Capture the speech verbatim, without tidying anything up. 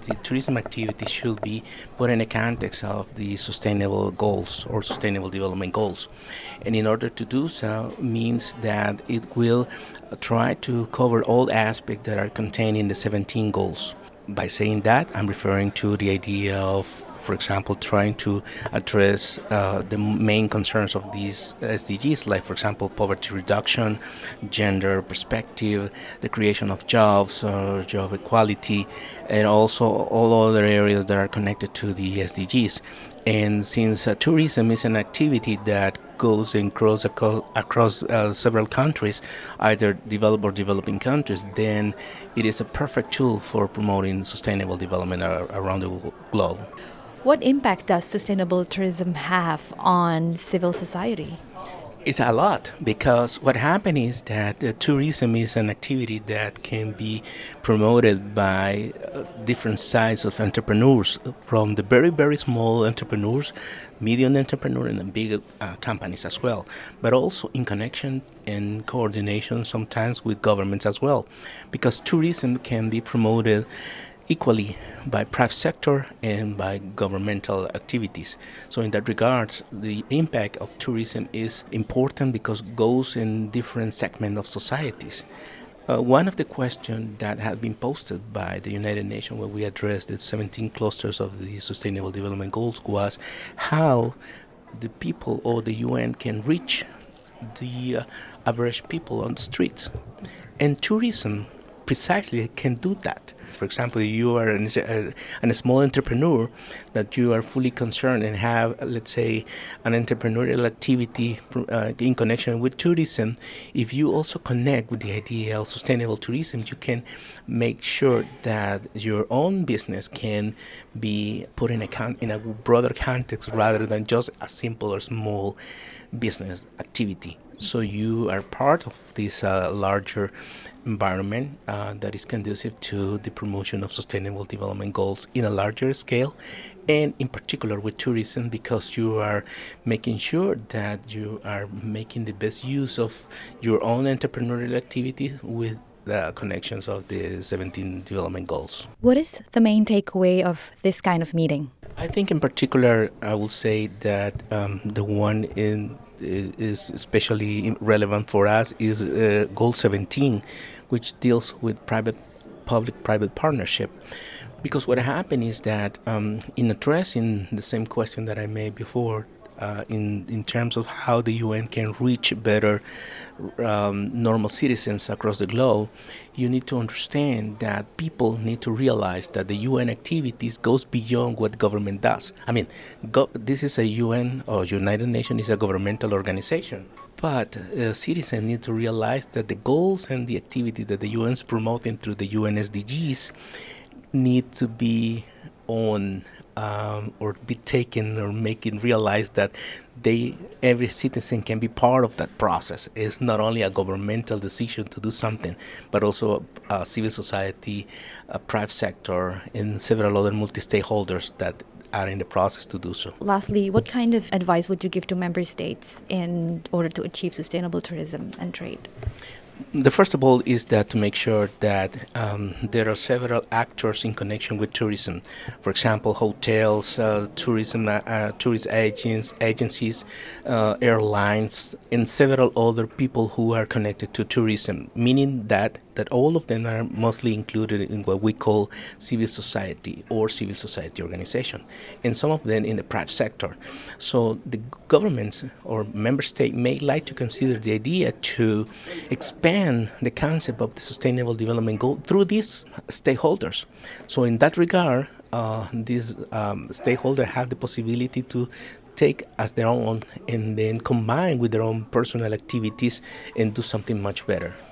the tourism activity should be put in the context of the sustainable goals or sustainable development goals. And in order to do so means that it will try to cover all aspects that are contained in the seventeen goals. By saying that, I'm referring to the idea of, for example, trying to address uh, the main concerns of these S D Gs, like, for example, poverty reduction, gender perspective, the creation of jobs or job equality, and also all other areas that are connected to the S D Gs. And since uh, tourism is an activity that goes and grows aco- across uh, several countries, either developed or developing countries, then it is a perfect tool for promoting sustainable development ar- around the globe. What impact does sustainable tourism have on civil society? It's a lot, because what happens is that uh, tourism is an activity that can be promoted by uh, different sizes of entrepreneurs, from the very, very small entrepreneurs, medium entrepreneurs, and big uh, companies as well, but also in connection and coordination sometimes with governments as well, because tourism can be promoted equally by private sector and by governmental activities. So in that regards, the impact of tourism is important because it goes in different segments of societies. Uh, one of the questions that have been posted by the United Nations when we addressed the seventeen clusters of the Sustainable Development Goals was how the people or the U N can reach the uh, average people on the streets. And tourism precisely can do that. For example, you are an, a, a small entrepreneur that you are fully concerned and have, let's say, an entrepreneurial activity uh, in connection with tourism. If you also connect with the idea of sustainable tourism, you can make sure that your own business can be put in a, con- in a broader context rather than just a simple or small business activity. So you are part of this uh, larger environment uh, that is conducive to the promotion of sustainable development goals in a larger scale, and in particular with tourism, because you are making sure that you are making the best use of your own entrepreneurial activity with the connections of the seventeen development goals. What is the main takeaway of this kind of meeting? I think in particular, I will say that um, the one in is especially relevant for us is uh, Goal seventeen, which deals with private public-private partnership. Because what happened is that um, in addressing the same question that I made before, Uh, in, in terms of how the U N can reach better um, normal citizens across the globe, you need to understand that people need to realize that the U N activities goes beyond what government does. I mean, go, this is a U N or United Nations is a governmental organization. But uh, citizens need to realize that the goals and the activity that the U N is promoting through the U N S D Gs need to be on Um, or be taken or making realize that they every citizen can be part of that process. It's not only a governmental decision to do something, but also uh, civil society, a private sector, and several other multi-stakeholders that are in the process to do so. Lastly, what kind of advice would you give to member states in order to achieve sustainable tourism and trade? The first of all is that to make sure that um, there are several actors in connection with tourism. For example, hotels, uh, tourism, uh, tourist agents, agencies, uh, airlines, and several other people who are connected to tourism, meaning that, that all of them are mostly included in what we call civil society or civil society organization, and some of them in the private sector. So the governments or member state may like to consider the idea to expand the concept of the Sustainable Development Goal through these stakeholders. So in that regard, uh, these um, stakeholders have the possibility to take as their own and then combine with their own personal activities and do something much better.